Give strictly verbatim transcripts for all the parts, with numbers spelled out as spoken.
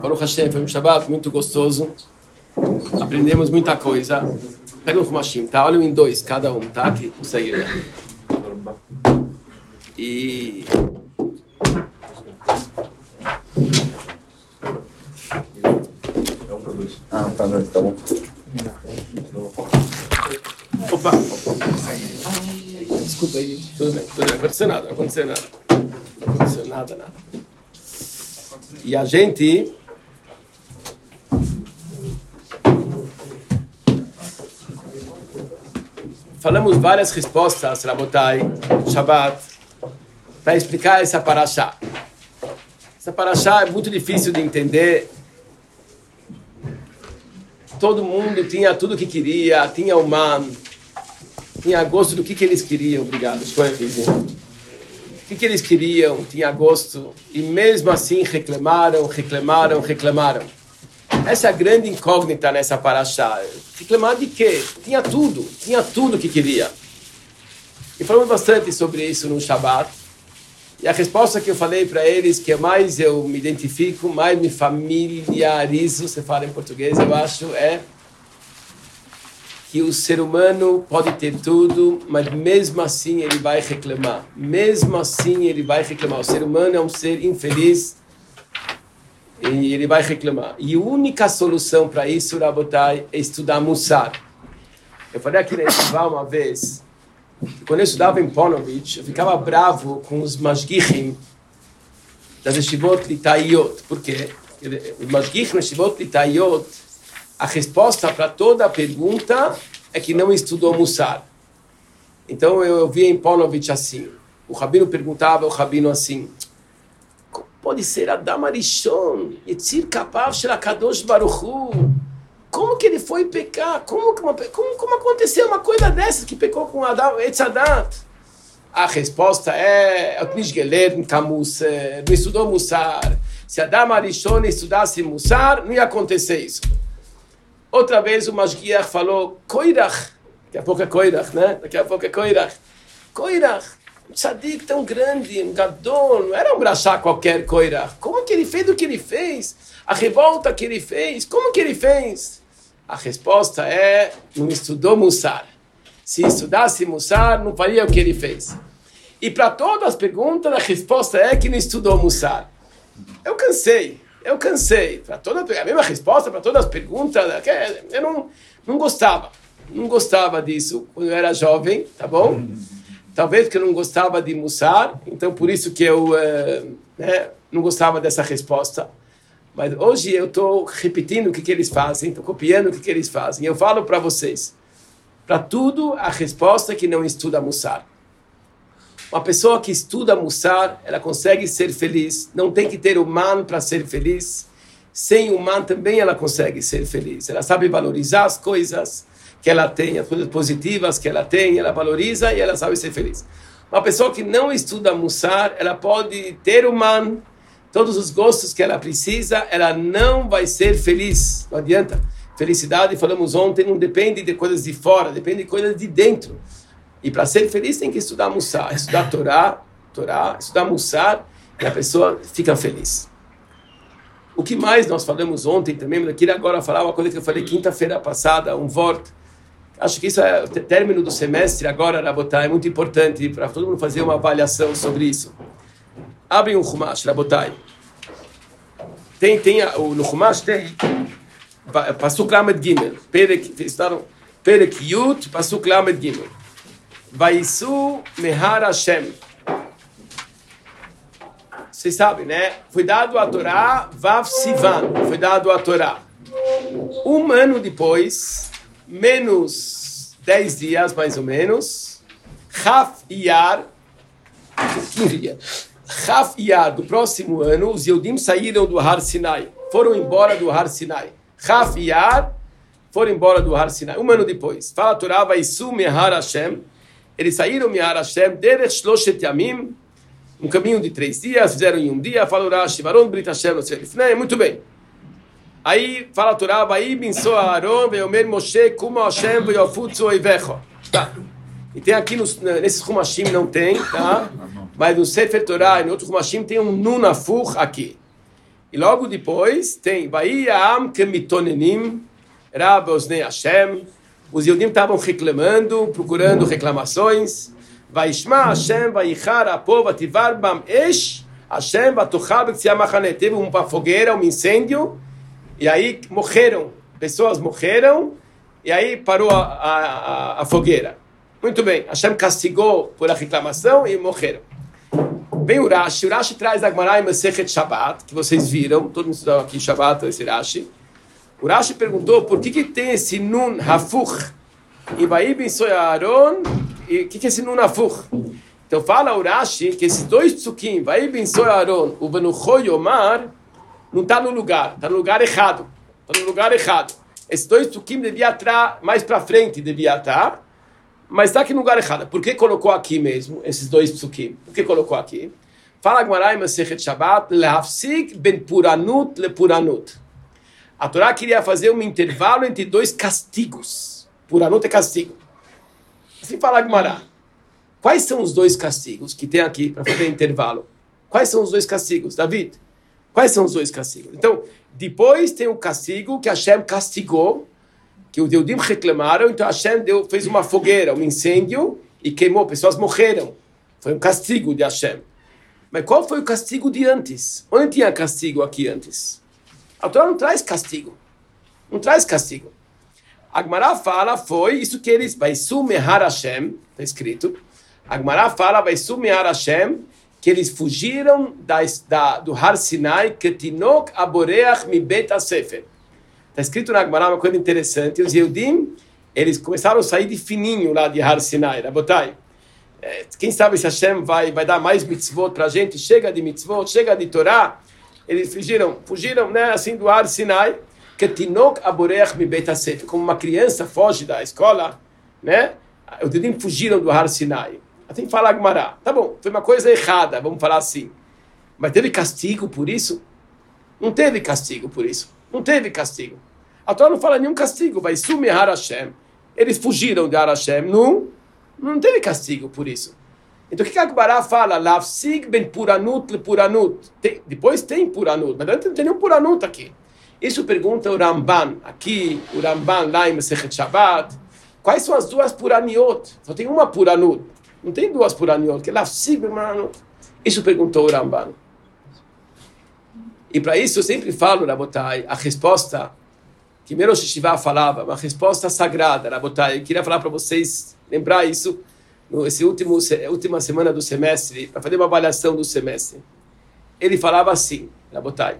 Baruch Hashem, foi um Shabbat muito gostoso. Aprendemos muita coisa. Pega um Humashim, tá? Olha em dois, cada um, tá? Que consegue ler. E... Ah, tá bom, tá bom. Opa! Desculpa aí, tudo bem, tudo bem. Não aconteceu nada, não aconteceu nada. Não aconteceu nada, nada. E a gente... Falamos várias respostas, Rabotai, Shabbat, para explicar essa paraxá. Essa paraxá é muito difícil de entender. Todo mundo tinha tudo o que queria, tinha o man, tinha gosto do que, que eles queriam. Obrigado. O que, que eles queriam, tinha gosto. E mesmo assim reclamaram, reclamaram, reclamaram. Essa é a grande incógnita nessa paraxá. Reclamar de quê? Tinha tudo, tinha tudo que queria. E falamos bastante sobre isso no Shabbat. E a resposta que eu falei para eles, que mais eu me identifico, mais me familiarizo, você fala em português, eu acho, é que o ser humano pode ter tudo, mas mesmo assim ele vai reclamar. Mesmo assim ele vai reclamar. O ser humano é um ser infeliz e ele vai reclamar. E a única solução para isso, Rabotai, é estudar Mussar. Eu falei aqui na Yeshiva uma vez, que quando eu estudava em Ponovitch, eu ficava bravo com os Mashgichim das Yeshivot Litaiot. Por quê? Os Mashgichim das Yeshivot Litaiot, a resposta para toda a pergunta é que não estudou Mussar. Então eu, eu via em Ponovitch assim, o Rabino perguntava ao Rabino assim, pode ser Adam Arishon, Yetzir Kapav Shel HaKadosh Baruch Hu. Como que ele foi pecar? Como, como, como aconteceu uma coisa dessas que pecou com Adam Etzadat? A resposta é não estudou Mussar. Se Adam Arishon estudasse Mussar, não ia acontecer isso. Outra vez o Mashgiach falou Koirach. Daqui a pouco é Koirach, né? Daqui a pouco é Koirach. Koirach. Um tzadik tão grande, um gadol, não era um brachá qualquer coisa. Como que ele fez o que ele fez? A revolta que ele fez, como que ele fez? A resposta é, não estudou Mussar. Se estudasse Mussar, não faria o que ele fez. E para todas as perguntas, a resposta é que não estudou Mussar. Eu cansei, eu cansei. Para toda, a mesma resposta para todas as perguntas, eu não, não gostava. Não gostava disso quando eu era jovem, tá bom? Talvez porque eu não gostava de Mussar, então por isso que eu uh, né, não gostava dessa resposta. Mas hoje eu estou repetindo o que, que eles fazem, estou copiando o que, que eles fazem. Eu falo para vocês, para tudo a resposta é que não estuda Mussar. Uma pessoa que estuda Mussar, ela consegue ser feliz, não tem que ter o man para ser feliz. Sem o man também ela consegue ser feliz. Ela sabe valorizar as coisas que ela tem, as coisas positivas que ela tem, ela valoriza e ela sabe ser feliz. Uma pessoa que não estuda Mussar, ela pode ter o man, todos os gostos que ela precisa, ela não vai ser feliz. Não adianta. Felicidade, falamos ontem, não depende de coisas de fora, depende de coisas de dentro. E para ser feliz tem que estudar Mussar, estudar Torá, Torá, estudar Mussar, e a pessoa fica feliz. O que mais nós falamos ontem também, eu queria agora falar uma coisa que eu falei quinta-feira passada, um vort. Acho que isso é o término do semestre agora, Rabotai, é muito importante para todo mundo fazer uma avaliação sobre isso. Abre um Chumash, Rabotai. Tem, tem, no Chumash tem Pasuk Lamed Gimel, Perek Yud, Pasuk Lamed Gimel. Vaisu Mehar Hashem. Vocês sabem, né? Foi dado a Torá, Vav Sivan, foi dado a Torá. Um ano depois, menos dez dias, mais ou menos, Chaf Iyar, quinze dias, Chaf Iyar, do próximo ano, os Yehudim saíram do Har Sinai, foram embora do Har Sinai. Chaf Iyar, foram embora do Har Sinai, um ano depois. Fala a Torá, Vaisu Mehar Hashem, eles saíram Mehar Hashem, Derech Shloshet Yamim, um caminho de três dias, fizeram em um dia, falou Rashi, Varon Brit Hashem, muito bem. Aí fala a Torá, vai binso Aaron, veiomer Moshe, kuma Hashem, veofutzu oivecho. Tá. E tem aqui, nos, nesses Humashim não tem, tá? Mas no Sefer Torá e no outro Humashim tem um nun afur aqui. E logo depois tem Vayam Kemitonenim, Rab Oznei Hashem. Os Yehudim estavam reclamando, procurando reclamações. Vaishma Hashem, Vayichar Apo, Vativar Bam Esh, Hashem, Vatochal B'Tziah Machane. Teve uma fogueira, um incêndio, e aí morreram, pessoas morreram, e aí parou a, a, a fogueira. Muito bem, Hashem castigou por a reclamação e morreram. Vem o Rashi, o Rashi traz a Gemara em Masechet Shabbat, que vocês viram, todo mundo estudou aqui Shabbat, esse Rashi. O Rashi perguntou por que, que tem esse Nun Hafuch em Vayi ben Soy Aaron, e o que, que é esse Nun Hafuch? Então fala o Rashi que esses dois psukim, Vayi ben Soy Aaron, o Benuchoi Omar, não está no lugar, está no lugar errado. Está no lugar errado. Esses dois psukim devia estar mais para frente, devia estar, mas está aqui no lugar errado. Por que colocou aqui mesmo, esses dois psukim? Por que colocou aqui? Fala a Gemara em Masechet Shabbat, Lehafsik ben Puranut le Puranut. A Torá queria fazer um intervalo entre dois castigos. Puranut é castigo. Assim fala a Gemara. Quais são os dois castigos que tem aqui para fazer intervalo? Quais são os dois castigos, David? Quais são os dois castigos? Então, depois tem o castigo que Hashem castigou, que os Yehudim reclamaram, então Hashem deu, fez uma fogueira, um incêndio, e queimou, pessoas morreram. Foi um castigo de Hashem. Mas qual foi o castigo de antes? Onde tinha castigo aqui antes? A Torá não traz castigo. Não traz castigo. A Gemara fala, foi isso que eles, vai sumehar Hashem, está escrito. A Gemara fala, vai sumehar Hashem, que eles fugiram da, da, do Har Sinai, que tinok aboreach mi bet ha-sefer. Está escrito na Gemara uma coisa interessante. Os Yehudim, eles começaram a sair de fininho lá de Har Sinai. Rabotai, quem sabe se Hashem vai, vai dar mais mitzvot para a gente. Chega de mitzvot, chega de Torá. Eles fugiram, fugiram né, assim do Har Sinai. Que tinok aboreach mi bet ha-sefer. Como uma criança foge da escola, né? Os Yehudim fugiram do Har Sinai. Assim fala a Gemara. Tá bom, foi uma coisa errada, vamos falar assim. Mas teve castigo por isso? Não teve castigo por isso. Não teve castigo. A Torá não fala nenhum castigo. Vai sumehar Hashem. Eles fugiram de Har Hashem. Não, não teve castigo por isso. Então o que a Gemara fala? Lafsig ben puranut le puranut. Tem, depois tem puranut. Mas não tem nenhum puranut aqui. Isso pergunta o Ramban. Aqui, o Ramban lá em Masechet Shabbat. Quais são as duas puraniot? Só tem uma puranut. Não tem duas puraniot. Que é lafsig ben puranut. Isso perguntou o Ramban. E para isso eu sempre falo, Rabotai, a resposta que Merosh Yeshiva falava, uma resposta sagrada, Rabotai. Eu queria falar para vocês, lembrar isso, nesse último última semana do semestre, para fazer uma avaliação do semestre. Ele falava assim, Rabotai,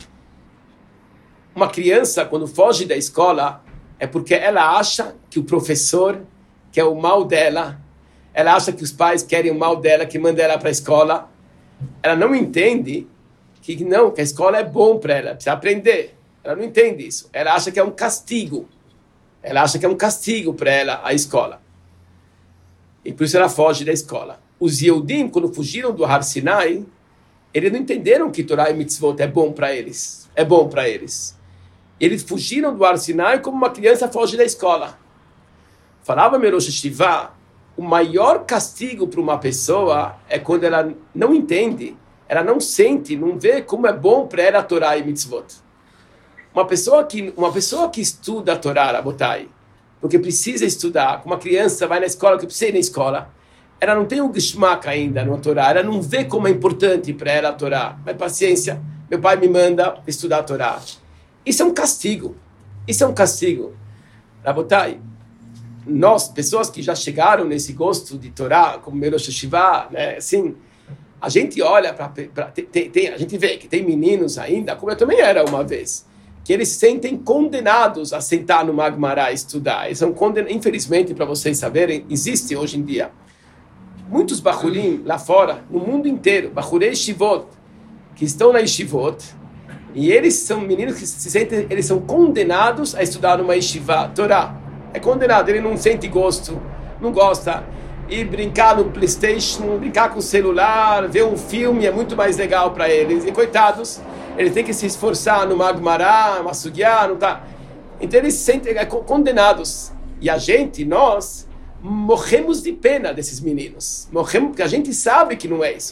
uma criança, quando foge da escola, é porque ela acha que o professor quer o mal dela, ela acha que os pais querem o mal dela, que manda ela para a escola. Ela não entende que não, que a escola é bom para ela, precisa aprender. Ela não entende isso. Ela acha que é um castigo. Ela acha que é um castigo para ela, a escola. E por isso ela foge da escola. Os Yehudim, quando fugiram do Har Sinai, eles não entenderam que Torá e Mitzvot é bom para eles. É bom para eles. Eles fugiram do Har Sinai como uma criança foge da escola. Falava Merosh Yeshiva, o maior castigo para uma pessoa é quando ela não entende, ela não sente, não vê como é bom para ela a Torá e Mitzvot. Uma pessoa que, uma pessoa que estuda a Torá, Rabotai, porque precisa estudar, como uma criança vai na escola, que precisa ir na escola, ela não tem o geshmak ainda na Torá, ela não vê como é importante para ela a Torá. Mas paciência, meu pai me manda estudar a Torá. Isso é um castigo. Isso é um castigo. Rabotai, nós, pessoas que já chegaram nesse gosto de Torá, como Merosh Yeshiva, né, assim, a gente olha para... A gente vê que tem meninos ainda, como eu também era uma vez, que eles se sentem condenados a sentar no Magmará e estudar. Eles são condenados, infelizmente, para vocês saberem, existe hoje em dia muitos bachurim lá fora, no mundo inteiro, bachurei shivot, que estão na yeshivot, e eles são meninos que se sentem, eles são condenados a estudar numa yeshiva, Torá. É condenado, ele não sente gosto, não gosta. E brincar no PlayStation, brincar com o celular, ver um filme é muito mais legal para eles. E coitados, eles têm que se esforçar no Magmará, no Masugiá, não tá. Então eles se sentem é, condenados. E a gente, nós, morremos de pena desses meninos. Morremos, porque a gente sabe que não é isso.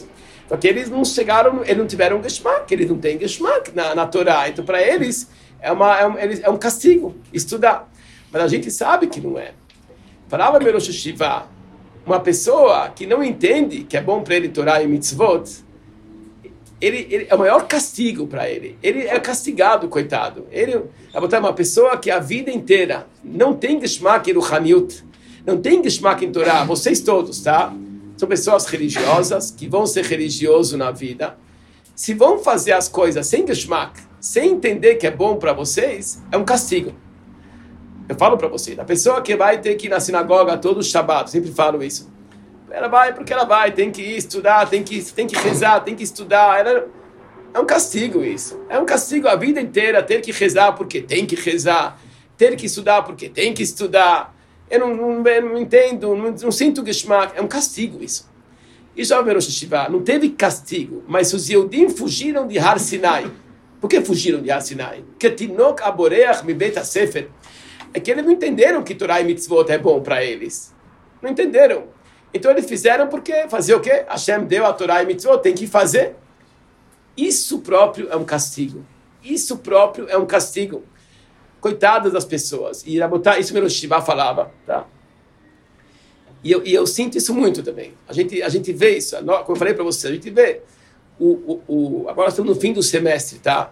Porque eles não chegaram, eles não tiveram Geschmack, eles não têm Geschmack na, na Torá. Então, para eles, é, uma, é, um, é um castigo estudar. Mas a gente sabe que não é. Falava Merosh Shiva, uma pessoa que não entende que é bom para ele Torá e Mitzvot, ele, ele é o maior castigo para ele. Ele é castigado, coitado. Ele é uma pessoa que a vida inteira não tem Geschmack em Ruhaniut, não tem Geschmack em Torá. Vocês todos, tá? São pessoas religiosas que vão ser religiosos na vida. Se vão fazer as coisas sem Geschmack, sem entender que é bom para vocês, é um castigo. Eu falo para vocês, a pessoa que vai ter que ir na sinagoga todo o Shabbat, sempre falo isso. Ela vai porque ela vai, tem que ir estudar, tem que, tem que rezar, tem que estudar. Ela, é um castigo isso. É um castigo a vida inteira ter que rezar porque tem que rezar, ter que estudar porque tem que estudar. Eu não, não, eu não entendo, não, não sinto Geschmack. É um castigo isso. Isso é o Merosh Shiva. Não teve castigo, mas os Yehudim fugiram de Har Sinai. Por que fugiram de Har Sinai? Porque Tinok Aboreach mi Beit HaSefer. É que eles não entenderam que Torá e Mitzvot é bom para eles. Não entenderam. Então eles fizeram porque fazer o quê? Hashem deu a Torá e Mitzvot, tem que fazer. Isso próprio é um castigo. Isso próprio é um castigo. Coitadas das pessoas. E Rabotai, isso Merosh Shiva falava, tá? E eu, e eu sinto isso muito também. A gente, a gente vê isso, como eu falei para você, a gente vê. O, o, o, agora estamos no fim do semestre, tá?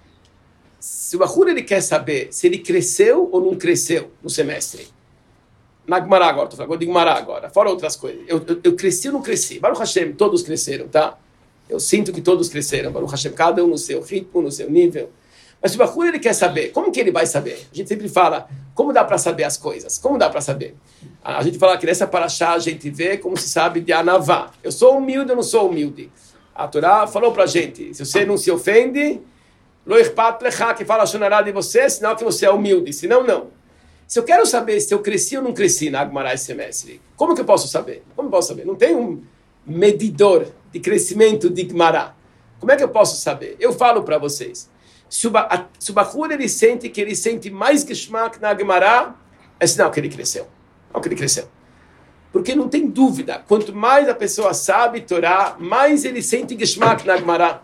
Se o Bahur ele quer saber se ele cresceu ou não cresceu no semestre. Na Gemara agora, estou falando de Gemara agora, fora outras coisas. Eu, eu, eu cresci ou não cresci? Baruch Hashem, todos cresceram, tá? Eu sinto que todos cresceram. Baruch Hashem, cada um no seu ritmo, no seu nível. Mas se o Bahur ele quer saber, como que ele vai saber? A gente sempre fala, como dá para saber as coisas? Como dá para saber? A gente fala que nessa paraxá a gente vê como se sabe de Anavá. Eu sou humilde, eu não sou humilde. A Torá falou para a gente, se você não se ofende, lo ichpat lecha, que fala shonará de você, sinal que você é humilde, senão não. Se eu quero saber se eu cresci ou não cresci na Gemara esse semestre, como que eu posso saber? Como eu posso saber? Não tem um medidor de crescimento de Gemara. Como é que eu posso saber? Eu falo para vocês. Se o, a, se o Bahur ele sente que ele sente mais Geschmack na Gemara, é sinal que ele cresceu. Não que ele cresceu. Porque não tem dúvida, quanto mais a pessoa sabe Torá, mais ele sente Geschmack na Gemara.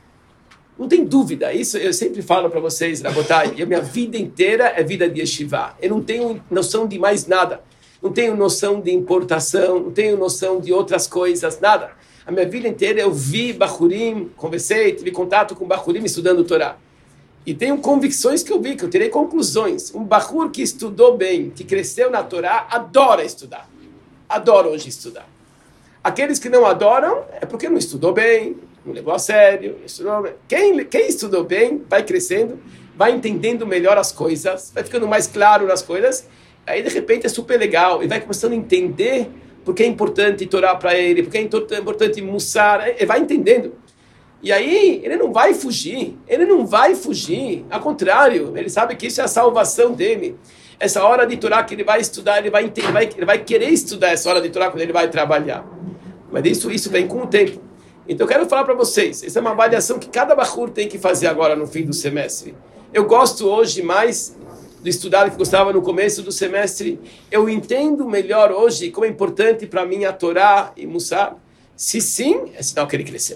Não tem dúvida, isso eu sempre falo para vocês, Rabotai, a minha vida inteira é vida de yeshiva. Eu não tenho noção de mais nada. Não tenho noção de importação, não tenho noção de outras coisas, nada. A minha vida inteira eu vi Bahurim, conversei, tive contato com Bahurim estudando Torá. E tenho convicções que eu vi, que eu tirei conclusões. Um Bahur que estudou bem, que cresceu na Torá, adora estudar. Adora hoje estudar. Aqueles que não adoram é porque não estudou bem, não levou a sério. Não estudou bem. Quem, quem estudou bem vai crescendo, vai entendendo melhor as coisas, vai ficando mais claro nas coisas. Aí, de repente, é super legal. E vai começando a entender porque é importante Torá para ele, porque é importante Mussar. Ele vai entendendo. E aí, ele não vai fugir, ele não vai fugir, ao contrário, ele sabe que isso é a salvação dele. Essa hora de Torá que ele vai estudar, ele vai, ele vai, ele vai querer estudar essa hora de Torá quando ele vai trabalhar. Mas isso, isso vem com o tempo. Então eu quero falar para vocês, essa é uma avaliação que cada Bahur tem que fazer agora no fim do semestre. Eu gosto hoje mais do estudar que gostava no começo do semestre. Eu entendo melhor hoje como é importante para mim a Torá e Mussar. Se sim, é sinal que ele cresceu.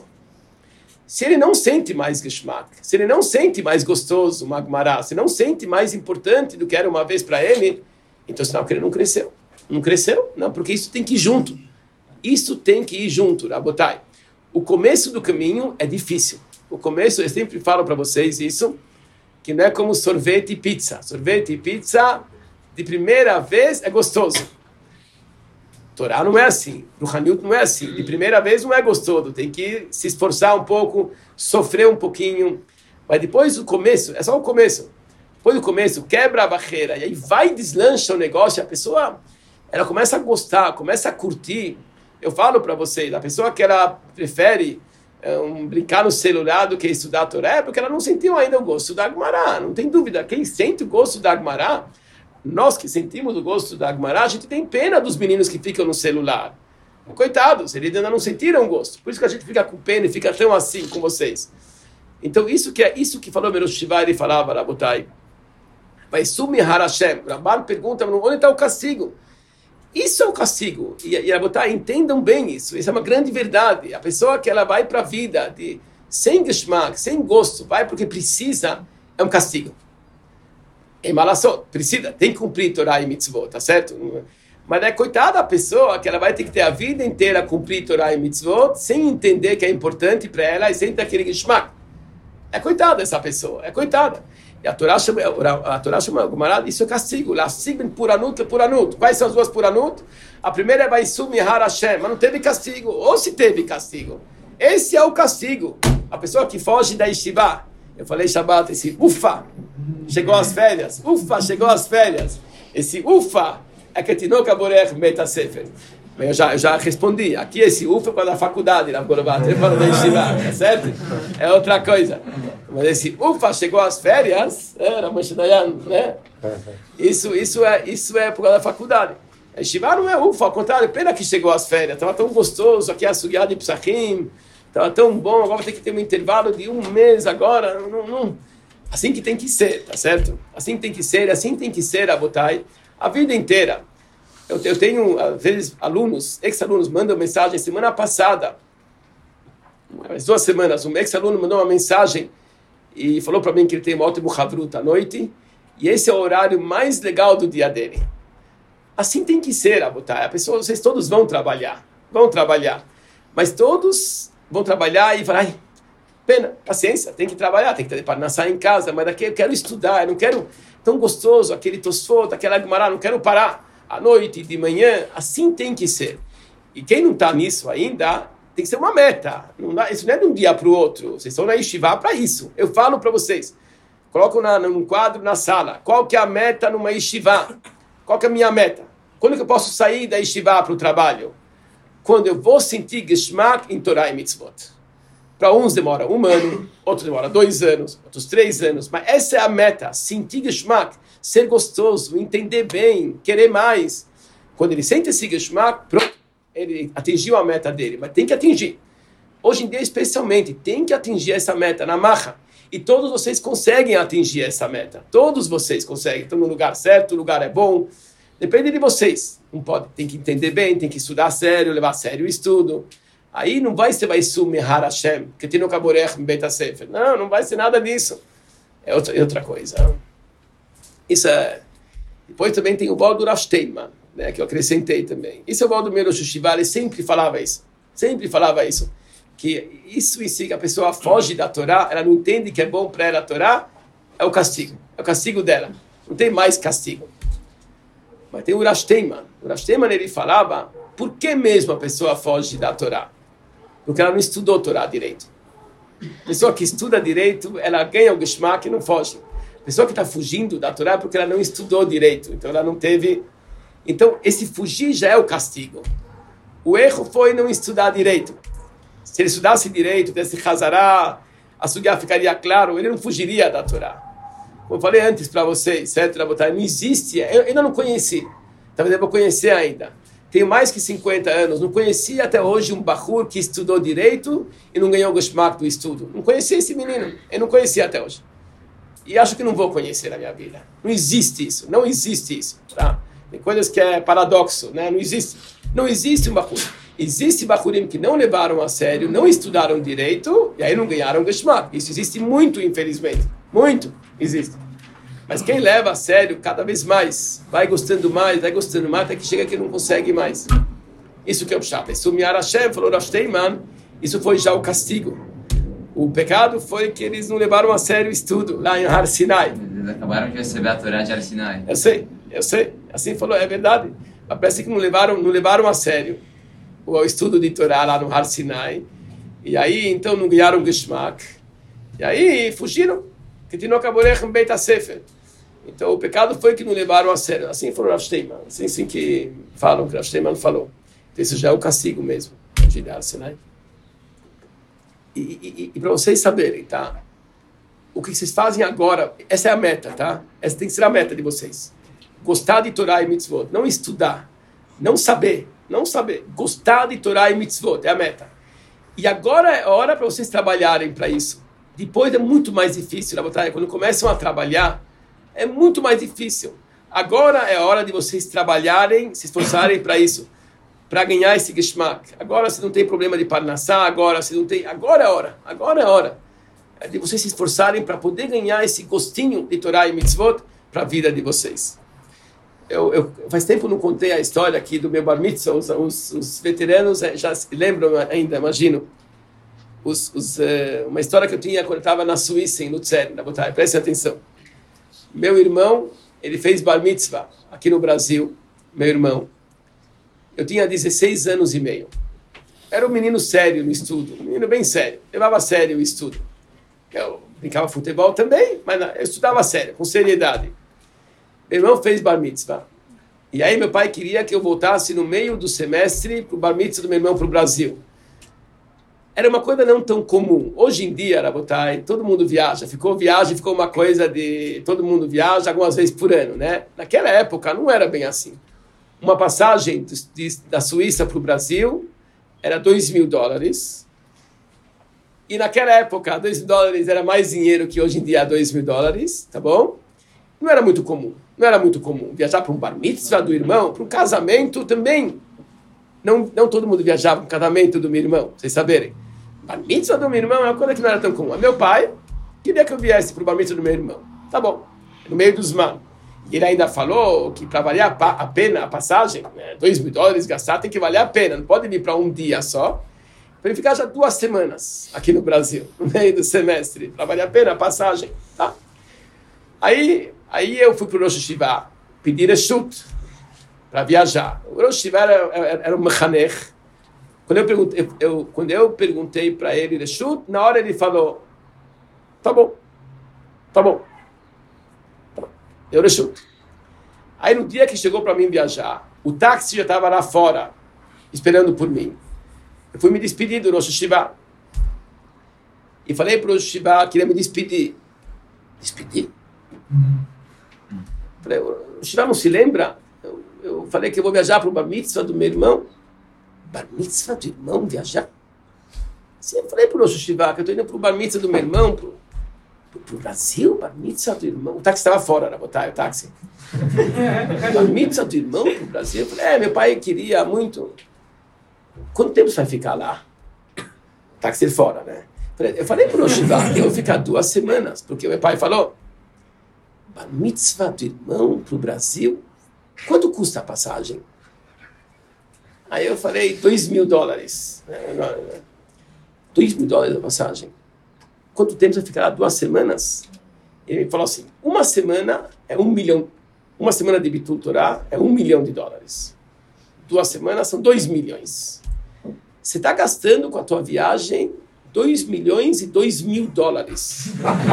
Se ele não sente mais Geschmack, se ele não sente mais gostoso uma Gemara, se não sente mais importante do que era uma vez para ele, então sinal que ele não cresceu. Não cresceu? Não, porque isso tem que ir junto. Isso tem que ir junto, Rabotai. O começo do caminho é difícil. O começo, eu sempre falo para vocês isso, que não é como sorvete e pizza. Sorvete e pizza, de primeira vez, é gostoso. Torá não é assim, Ruhaniut não é assim. De primeira vez não é gostoso, tem que se esforçar um pouco, sofrer um pouquinho. Mas depois do começo, é só o começo. Depois do começo, quebra a barreira, e aí vai, deslancha o negócio, a pessoa, ela começa a gostar, começa a curtir. Eu falo para vocês, a pessoa que ela prefere um, brincar no celular do que estudar a Torá, é porque ela não sentiu ainda o gosto da Gemara. Não tem dúvida, quem sente o gosto da Gemara, nós que sentimos o gosto da Gemara, a gente tem pena dos meninos que ficam no celular. Coitados, eles ainda não sentiram o gosto. Por isso que a gente fica com pena e fica tão assim com vocês. Então, isso que é isso que falou Merosh Shiva, ele falava, Rabotai. Vai sumir Harashem. Rabban pergunta, onde está o castigo? Isso é o castigo. E, e Rabotai, entendam bem isso. Isso é uma grande verdade. A pessoa que ela vai para a vida de, sem geschmack, sem gosto, vai porque precisa, é um castigo. É malassot, precisa, tem que cumprir Torá e mitzvot, tá certo? Mas é coitada a pessoa que ela vai ter que ter a vida inteira cumprir Torá e mitzvot sem entender que é importante para ela e sem ter aquele geschmack. É coitada essa pessoa, é coitada. E a Torá chama, a Torá chama, isso é castigo. Lá sigam puranut e puranut. Quais são as duas puranut? A primeira é Vaisum Yehar Hashem, mas não teve castigo. Ou se teve castigo. Esse é o castigo. A pessoa que foge da Yeshiva. Eu falei Shabbat, esse ufa, chegou às férias. Ufa, chegou às férias. Esse ufa é que Tinoka Borech Beit HaSefer. Eu já, eu já respondi. Aqui esse ufa é para da faculdade, na Borovat, é para da Yeshiva, tá certo? É outra coisa. Mas esse ufa chegou às férias, era Moshe Dayan, né? Isso, isso, é, isso é por causa da faculdade. A Yeshiva não é ufa, ao contrário, pena que chegou às férias. Estava tão gostoso, aqui a Sugya de Psachim, estava tão bom, agora vai ter que ter um intervalo de um mês agora. Não, não. Assim que tem que ser, tá certo? Assim tem que ser, assim tem que ser, Rabotai, a vida inteira. Eu, eu tenho, às vezes, alunos, ex-alunos, mandam mensagem. Semana passada, umas duas semanas, um ex-aluno mandou uma mensagem e falou para mim que ele tem um ótimo havrut à noite, e esse é o horário mais legal do dia dele. Assim tem que ser, Rabotai. A pessoa, vocês todos vão trabalhar, vão trabalhar, mas todos vão trabalhar e falar, ai, pena, paciência, tem que trabalhar, tem que ter parnassá em casa, mas daqui eu quero estudar, eu não quero tão gostoso, aquele tosfot, aquela Gemara, não quero parar à noite, de manhã. Assim tem que ser. E quem não está nisso ainda, tem que ser uma meta. Não dá, isso não é de um dia para o outro. Vocês estão na Yeshiva para isso. Eu falo para vocês. Coloco na, num quadro na sala. Qual que é a meta numa Yeshiva? Qual que é a minha meta? Quando que eu posso sair da Yeshiva para o trabalho? Quando eu vou sentir Geschmack em Torá e Mitzvot. Para uns demora um ano, outros demora dois anos, outros três anos. Mas essa é a meta. Sentir Geschmack, ser gostoso, entender bem, querer mais. Quando ele sente esse Geschmack, pronto, ele atingiu a meta dele. Mas tem que atingir. Hoje em dia, especialmente, tem que atingir essa meta na marra. E todos vocês conseguem atingir essa meta. Todos vocês conseguem. Estão no lugar certo, o lugar é bom. Depende de vocês. Não pode, tem que entender bem, tem que estudar a sério, levar a sério o estudo. Aí não vai ser Vaisum Yehar Hashem, que Tinoka Borech Beit HaSefer. Não, não vai ser nada disso. É outra, é outra coisa. Isso é... Depois também tem o Baal do Rav Steinman, né, que eu acrescentei também. Isso é o Baal do Merosh Yeshiva, ele sempre falava isso. Sempre falava isso. Que isso em si, que a pessoa foge da Torá, ela não entende que é bom para ela a Torá, é o castigo. É o castigo dela. Não tem mais castigo. Mas tem o Rav Steinman. O Rav Steinman, ele falava, por que mesmo a pessoa foge da Torá? Porque ela não estudou Torá direito. A pessoa que estuda direito, ela ganha o Geschmack e não foge. A pessoa que está fugindo da Torá é porque ela não estudou direito. Então ela não teve... Então esse fugir já é o castigo. O erro foi não estudar direito. Se ele estudasse direito, desse Hazará, a Sugya ficaria claro, ele não fugiria da Torá. Como eu falei antes para vocês, certo? Não existe, eu ainda não conheci. Talvez eu vou conhecer ainda. Tenho mais que cinquenta anos, não conheci até hoje um bahur que estudou direito e não ganhou o Geschmack do estudo. Não conheci esse menino, eu não conheci até hoje. E acho que não vou conhecer na minha vida. Não existe isso, não existe isso. Tá? Tem coisas que é paradoxo, né? Não existe. Não existe um bahur. Existe bahurim que não levaram a sério, não estudaram direito e aí não ganharam o Geschmack. Isso existe muito, infelizmente. Muito existe. Mas quem leva a sério cada vez mais, vai gostando mais, vai gostando mais, até que chega que não consegue mais. Isso que é o chato. Sumiar Hashem, falou Rav Steinman, isso foi já o castigo. O pecado foi que eles não levaram a sério o estudo lá em Har Sinai. Eles acabaram de receber a Torá de Har Sinai. Eu sei, eu sei. Assim falou, é verdade. Mas parece que não levaram, não levaram a sério o estudo de Torá lá no Har Sinai. E aí, então, não ganharam Geschmack. E aí, fugiram. Que Tinoka Borech Beit HaSefer. Então, o pecado foi que não levaram a sério. Assim falou Rav Steinman. Assim, assim que falam, que Rav Steinman falou. Então, isso já é o castigo mesmo. De Har Sinai. E, e, e para vocês saberem, tá? O que vocês fazem agora, essa é a meta, tá? Essa tem que ser a meta de vocês. Gostar de Torá e Mitzvot. Não estudar. Não saber. Não saber. Gostar de Torá e Mitzvot. É a meta. E agora é hora para vocês trabalharem para isso. Depois é muito mais difícil. Quando começam a trabalhar, é muito mais difícil. Agora é a hora de vocês trabalharem, se esforçarem para isso, para ganhar esse geschmack. Agora você não tem problema de parnassá, agora você não tem... Agora é a hora, agora é a hora é de vocês se esforçarem para poder ganhar esse gostinho de Torá e Mitzvot para a vida de vocês. Eu, eu, faz tempo eu não contei a história aqui do meu bar mitzvah, os, os, os veteranos já se lembram ainda, imagino. Os, os, uh, uma história que eu tinha quando eu estava na Suíça, em Luzern, na Botai, prestem atenção. Meu irmão, ele fez bar mitzvah aqui no Brasil, meu irmão. Eu tinha dezesseis anos e meio. Era um menino sério no estudo, um menino bem sério, levava a sério o estudo. Eu brincava futebol também, mas eu estudava sério, com seriedade. Meu irmão fez bar mitzvah. E aí meu pai queria que eu voltasse no meio do semestre para o bar mitzvah do meu irmão para o Brasil. Era uma coisa não tão comum. Hoje em dia, Rabotai, todo mundo viaja. Ficou viagem, ficou uma coisa de... Todo mundo viaja algumas vezes por ano, né? Naquela época não era bem assim. Uma passagem de, de, da Suíça para o Brasil era dois mil dólares. E naquela época, dois mil dólares era mais dinheiro que hoje em dia dois mil dólares, tá bom? Não era muito comum. Não era muito comum viajar para um bar mitzvah do irmão, para um casamento também. Não, não todo mundo viajava para um casamento do meu irmão, vocês saberem. Bar mitzvah do meu irmão é uma coisa que não era tão comum. Meu pai queria que eu viesse para o bar mitzvah do meu irmão. Tá bom, no meio dos manos. E ele ainda falou que para valer a pena a passagem, né, dois mil dólares gastar tem que valer a pena. Não pode vir para um dia só. Para ele ficar já duas semanas aqui no Brasil, no meio do semestre. Para valer a pena a passagem, tá? Aí... Aí eu fui para o Rosh Hashivá pedir reshut para viajar. O Rosh Hashivá era, era, era um mechanech. Quando eu perguntei, eu, eu, quando eu perguntei para ele reshut, na hora ele falou, tá bom, tá bom. Deu reshut. Aí no dia que chegou para mim viajar, o táxi já estava lá fora, esperando por mim. Eu fui me despedir do Rosh Hashivá. E falei para o Rosh Hashivá que queria me despedir. Despedir? Falei, o Shivá não se lembra? Eu, eu falei que eu vou viajar para o bar mitzvah do meu irmão. Bar mitzvah do irmão viajar? Sim, eu falei para o Shivá que eu estou indo para o bar mitzvah do meu irmão, para o Brasil, bar mitzvah do irmão. O táxi estava fora, era botar o táxi. Bar mitzvah do irmão para o Brasil. Eu falei, é, meu pai queria muito. Quanto tempo você vai ficar lá? O táxi fora, né? Eu falei para o Shivá que eu vou ficar duas semanas, porque o meu pai falou, bar mitzvah do irmão para o Brasil? Quanto custa a passagem? Aí eu falei, dois mil dólares. Dois mil dólares a passagem. Quanto tempo você vai ficar lá? Duas semanas? Ele me falou assim, uma semana é um milhão. Uma semana de Bitul Torah é um milhão de dólares. Duas semanas são dois milhões. Você está gastando com a tua viagem dois milhões e dois mil dólares.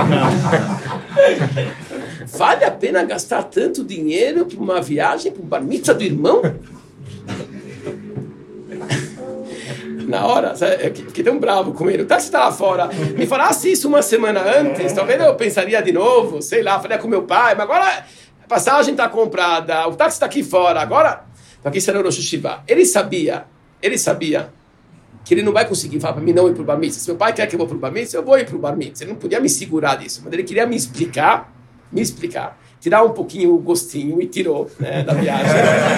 Vale a pena gastar tanto dinheiro para uma viagem, para o bar mitzvah do irmão? Na hora, eu fiquei tão bravo com ele. O táxi está lá fora. Me falasse isso uma semana antes, talvez eu pensaria de novo, sei lá, falei com meu pai, mas agora a passagem está comprada, o táxi está aqui fora, agora... Aqui será o Rosh Hashivá. Ele sabia, ele sabia que ele não vai conseguir falar para mim não ir para o bar mitzvah. Se meu pai quer que eu vou para o bar mitzvah, eu vou ir para o bar mitzvah. Ele não podia me segurar disso, mas ele queria me explicar, me explicar, tirar um pouquinho o gostinho e tirou, né, da viagem.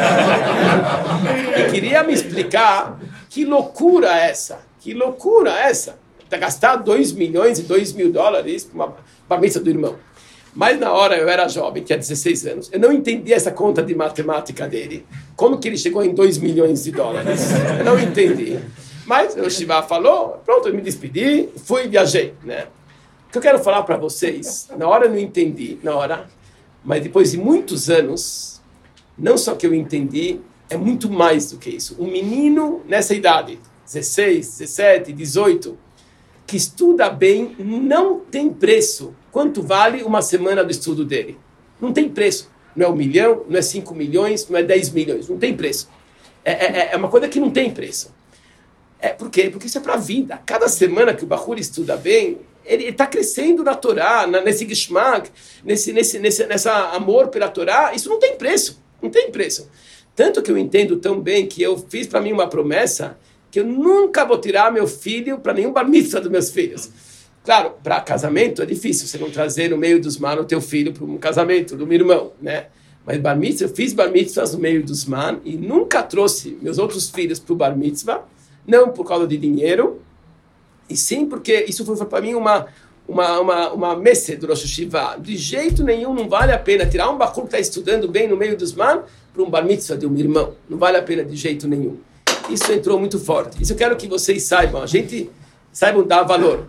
E queria me explicar que loucura é essa, que loucura é essa, de gastar dois milhões e dois mil dólares para uma bar mitzvah do irmão. Mas na hora eu era jovem, tinha dezesseis anos, eu não entendia essa conta de matemática dele. Como que ele chegou em dois milhões de dólares? Eu não entendi. Mas o Shivá falou, pronto, eu me despedi, fui e viajei, né? O que eu quero falar para vocês, na hora eu não entendi, na hora, mas depois de muitos anos, não só que eu entendi, é muito mais do que isso. Um menino nessa idade, dezesseis, dezessete, dezoito, que estuda bem, não tem preço. Quanto vale uma semana do estudo dele? Não tem preço. Não é um milhão, não é cinco milhões, não é dez milhões. Não tem preço. É, é, é uma coisa que não tem preço. É, por quê? Porque isso é para a vida. Cada semana que o Bahur estuda bem, ele está crescendo na Torá, na, nesse Gishmak, nesse, nesse, nesse nessa amor pela Torá. Isso não tem preço. Não tem preço. Tanto que eu entendo tão bem que eu fiz para mim uma promessa que eu nunca vou tirar meu filho para nenhum bar mitzvah dos meus filhos. Claro, para casamento é difícil você não trazer no meio dos manos o teu filho para um casamento do meu irmão, né? Mas bar mitzvah, eu fiz bar mitzvahs no meio dos man e nunca trouxe meus outros filhos para o bar mitzvah, não por causa de dinheiro, e sim porque isso foi para mim uma uma uma uma messe do Rosh Hashiva. De jeito nenhum não vale a pena tirar um bachur que está estudando bem no meio dos man para um bar mitzvah de um irmão. Não vale a pena de jeito nenhum. Isso entrou muito forte. Isso eu quero que vocês saibam. A gente saibam dar valor.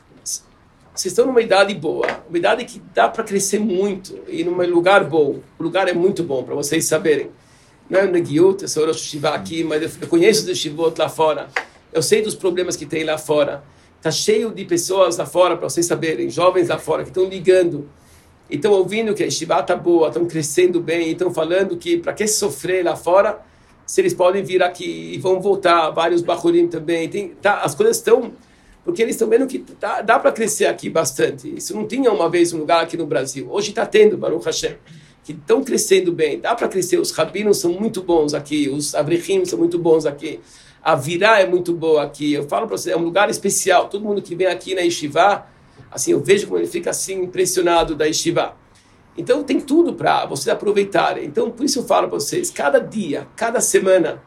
Vocês estão numa idade boa, uma idade que dá para crescer muito e num lugar bom. O lugar é muito bom para vocês saberem. Não é um negiut, eu sou Rosh Hashiva aqui, mas eu conheço os yeshivot lá fora. Eu sei dos problemas que tem lá fora. Está cheio de pessoas lá fora, para vocês saberem, jovens lá fora, que estão ligando, e estão ouvindo que a yeshiva está boa, estão crescendo bem, e estão falando que para que sofrer lá fora, se eles podem vir aqui e vão voltar, vários bachurim também. Tem, tá, as coisas estão... Porque eles estão vendo que tá, dá para crescer aqui bastante. Isso não tinha uma vez um lugar aqui no Brasil. Hoje está tendo, Baruch Hashem, que estão crescendo bem. Dá para crescer. Os rabinos são muito bons aqui, os avrechim são muito bons aqui. A virá é muito boa aqui. Eu falo para você, é um lugar especial. Todo mundo que vem aqui na yeshiva, assim, eu vejo como ele fica assim impressionado da yeshiva. Então tem tudo para vocês aproveitarem. Então por isso eu falo para vocês, cada dia, cada semana,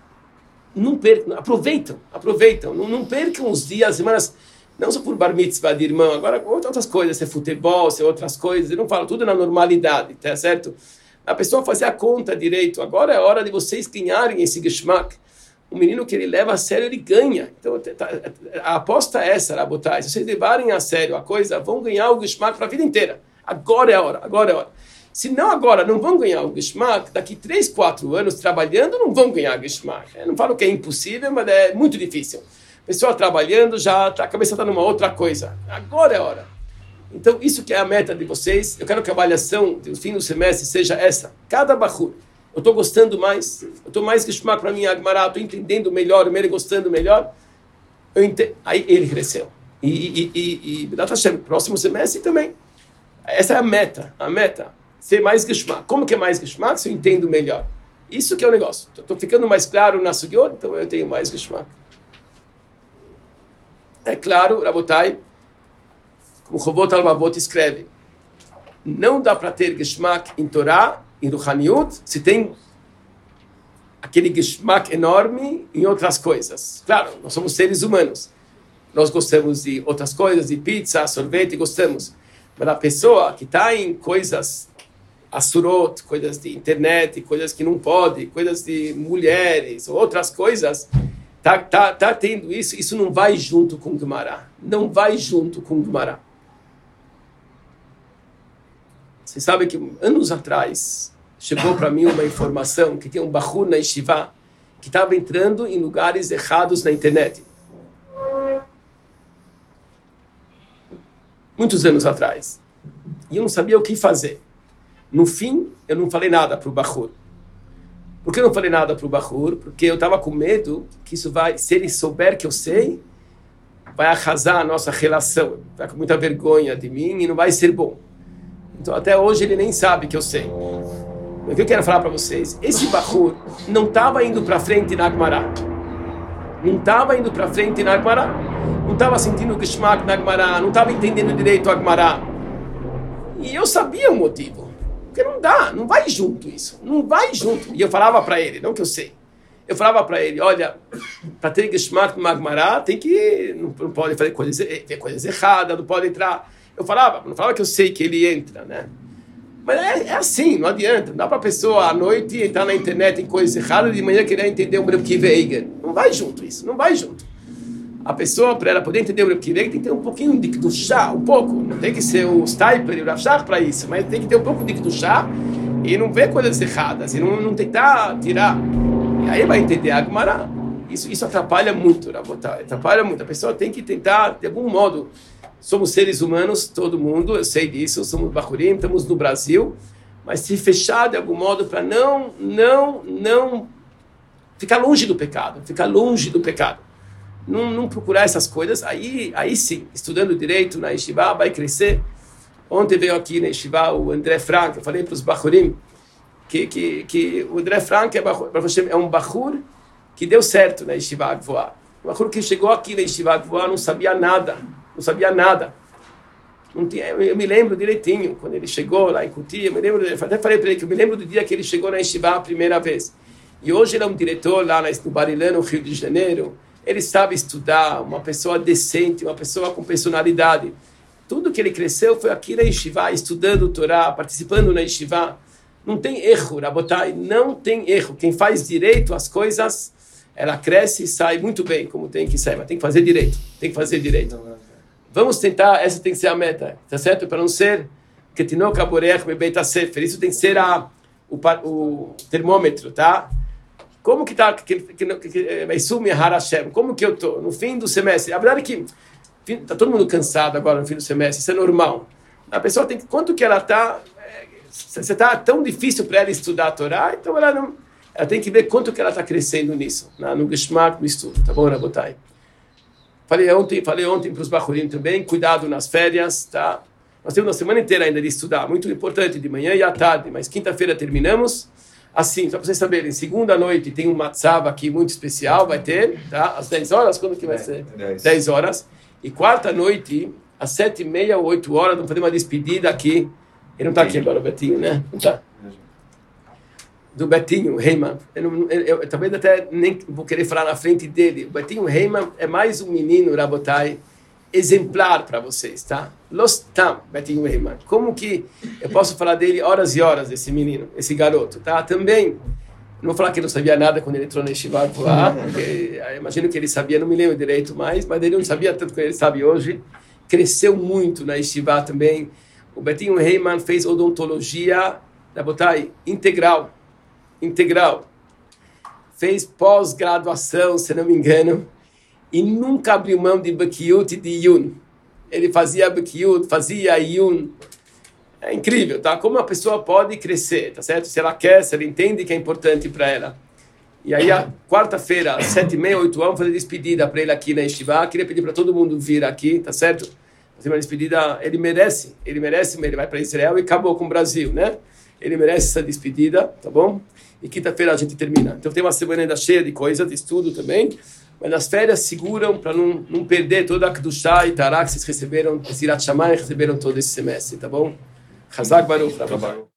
não percam, aproveitam, aproveitam, não, não percam os dias, semanas, não só por bar mitzvah de irmão, agora outras coisas, se é futebol, se é outras coisas, eu não falo tudo na normalidade, tá certo? A pessoa fazer a conta direito, agora é hora de vocês ganharem esse geschmack. O menino que ele leva a sério, ele ganha. Então a aposta é essa, Rabotai, se vocês levarem a sério a coisa, vão ganhar o geschmack para a vida inteira. Agora é a hora, agora é a hora. Se não agora, não vão ganhar o geschmack, daqui três, quatro anos trabalhando, não vão ganhar o geschmack. Eu não falo que é impossível, mas é muito difícil. Pessoa trabalhando, já tá, a cabeça está numa outra coisa. Agora é a hora. Então, isso que é a meta de vocês. Eu quero que a avaliação do fim do semestre seja essa. Cada bachur, eu estou gostando mais, eu estou mais geschmack para mim, Agmará, estou entendendo melhor, ele gostando melhor. Eu ent... Aí ele cresceu. E, e, e, e, e próximo semestre também. Essa é a meta, a meta. Ser mais geschmack. Como que é mais geschmack? Se eu entendo melhor. Isso que é o negócio. Estou ficando mais claro na sugiot, então eu tenho mais geschmack. É claro, Rabotai, como Chovot Almavot escreve, não dá para ter geschmack em Torá, em Ruchaniut, se tem aquele geschmack enorme em outras coisas. Claro, nós somos seres humanos. Nós gostamos de outras coisas, de pizza, sorvete, gostamos. Mas a pessoa que está em coisas assurot, coisas de internet, coisas que não pode, coisas de mulheres, outras coisas, tá, tá, tá tendo isso, isso não vai junto com Gemara. Não vai junto com Gemara. Você sabe que anos atrás chegou para mim uma informação que tinha um bachur na yeshiva que estava entrando em lugares errados na internet. Muitos anos atrás. E eu não sabia o que fazer. No fim, eu não falei nada para o bachur. Por que eu não falei nada para o bachur? Porque eu estava com medo que isso vai, se ele souber que eu sei, vai arrasar a nossa relação. Vai com muita vergonha de mim e não vai ser bom. Então, até hoje, ele nem sabe que eu sei. O que eu quero falar para vocês? Esse bachur não estava indo para frente na Agmará. Não estava indo para frente na Agmará. Não estava sentindo o geschmack na Agmará. Não estava entendendo direito a Agmará. E eu sabia o motivo. Porque não dá, não vai junto isso. Não vai junto. E eu falava para ele, não que eu sei. Eu falava para ele, olha, para ter geschmack no Agmará, tem que... Não, não pode fazer coisas, ver coisas erradas, não pode entrar... Eu falava, não falava que eu sei que ele entra, né? Mas é, é assim, não adianta. Não dá para a pessoa à noite entrar na internet em coisas erradas e de manhã querer entender um Reb Kiva Eiger. Não vai junto isso, não vai junto. A pessoa, para ela poder entender o Reb Kiva Eiger, tem que ter um pouquinho de Kedushá, um pouco. Não tem que ser o Stiper e o Rav Shach para isso, mas tem que ter um pouco de Kedushá e não ver coisas erradas, e não, não tentar tirar. E aí vai entender a Agmará. Isso, isso atrapalha muito, Rabotai, atrapalha muito. A pessoa tem que tentar, de algum modo... Somos seres humanos, todo mundo, eu sei disso, somos bachurim, estamos no Brasil, mas se fechar de algum modo para não, não, não ficar longe do pecado, ficar longe do pecado, não, não procurar essas coisas, aí, aí sim, estudando direito na yeshiva, vai crescer. Ontem veio aqui na yeshiva o André Frank, eu falei para os bachurim, que, que, que o André Frank é, é um bachur que deu certo na yeshiva Gvoá. Um bachur que chegou aqui na yeshiva Gvoá, não sabia nada, não sabia nada. Não tinha, eu me lembro direitinho, quando ele chegou lá em Cotia, eu me lembro, eu até falei para ele que eu me lembro do dia que ele chegou na Yeshiva a primeira vez. E hoje ele é um diretor lá no Barilã, no Rio de Janeiro. Ele sabe estudar, uma pessoa decente, uma pessoa com personalidade. Tudo que ele cresceu foi aqui na Yeshiva, estudando o Torá, participando na Yeshiva. Não tem erro, Rabotai, não tem erro. Quem faz direito as coisas, ela cresce e sai muito bem, como tem que sair. Mas tem que fazer direito, tem que fazer direito. Vamos tentar, essa tem que ser a meta, tá certo? Para não ser que Tinoca Borech Bebeita Sefer. Isso tem que ser a, o, o termômetro, tá? Como que está? Como que eu estou? No fim do semestre. A verdade é que está todo mundo cansado agora no fim do semestre, isso é normal. A pessoa tem que... Quanto que ela está... Se está tão difícil para ela estudar a Torá, então ela, não, ela tem que ver quanto que ela está crescendo nisso, no Geshmak, no estudo. Tá bom, Rabotai? Falei ontem, falei ontem para os Bachurim também, cuidado nas férias, tá? Nós temos uma semana inteira ainda de estudar, muito importante, de manhã e à tarde, mas quinta-feira terminamos. Assim, só para vocês saberem, segunda noite tem um matzav aqui muito especial, vai ter, tá? Às dez horas, quando que vai ser? dez horas. E quarta noite, às sete e meia ou oito horas, vamos fazer uma despedida aqui. Ele não está aqui agora, o Betinho, né? Não está. Do Betinho Heiman. Eu, eu, eu, eu talvez até nem vou querer falar na frente dele. O Betinho Heiman é mais um menino, Rabotai, exemplar para vocês, tá? Lostam, Betinho Heiman. Como que eu posso falar dele horas e horas, esse menino, esse garoto, tá? Também, não vou falar que ele não sabia nada quando ele entrou na Yeshiva lá, porque eu imagino que ele sabia, não me lembro direito mais, mas ele não sabia tanto quanto ele sabe hoje. Cresceu muito na Yeshiva também. O Betinho Heiman fez odontologia, Rabotai, integral. Integral. Fez pós-graduação, se não me engano, e nunca abriu mão de Bekiut e de Yun. Ele fazia Bekiut, fazia Yun. É incrível, tá? Como uma pessoa pode crescer, tá certo? Se ela quer, se ela entende que é importante para ela. E aí, a quarta-feira, às sete e meia, oito horas, vamos fazer despedida para ele aqui na Yeshiva. Queria pedir para todo mundo vir aqui, tá certo? Fazer uma despedida, ele merece, ele merece, ele vai para Israel e acabou com o Brasil, né? Ele merece essa despedida, tá bom? E quinta-feira a gente termina. Então tem uma semana ainda cheia de coisas, de estudo também, mas nas férias seguram para não, não perder toda a Kedushá e Tará que vocês receberam, esse Irat Shamayim receberam todo esse semestre, tá bom? Chazak Baruch, Baruch.